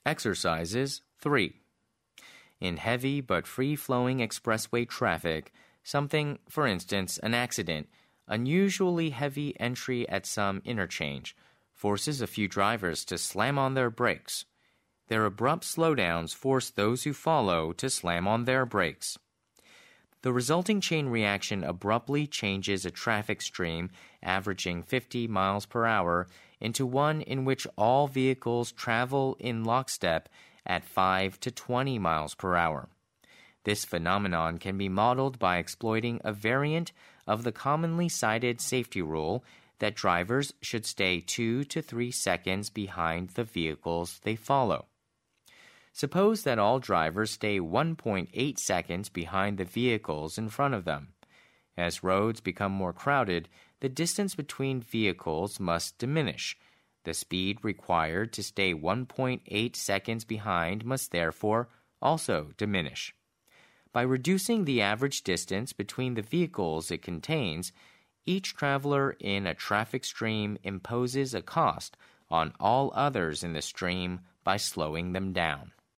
Exercises 3. In heavy but free-flowing expressway traffic, something, for instance, an accident, unusually heavy entry at some interchange, forces a few drivers to slam on their brakes. Their abrupt slowdowns force those who follow to slam on their brakes. The resulting chain reaction abruptly changes a traffic stream averaging 50 miles per hour into one in which all vehicles travel in lockstep at 5 to 20 miles per hour. This phenomenon can be modeled by exploiting a variant of the commonly cited safety rule that drivers should stay 2 to 3 seconds behind the vehicles they follow. Suppose that all drivers stay 1.8 seconds behind the vehicles in front of them. As roads become more crowded, the distance between vehicles must diminish. The speed required to stay 1.8 seconds behind must therefore also diminish. By reducing the average distance between the vehicles it contains, each traveler in a traffic stream imposes a cost on all others in the stream by slowing them down.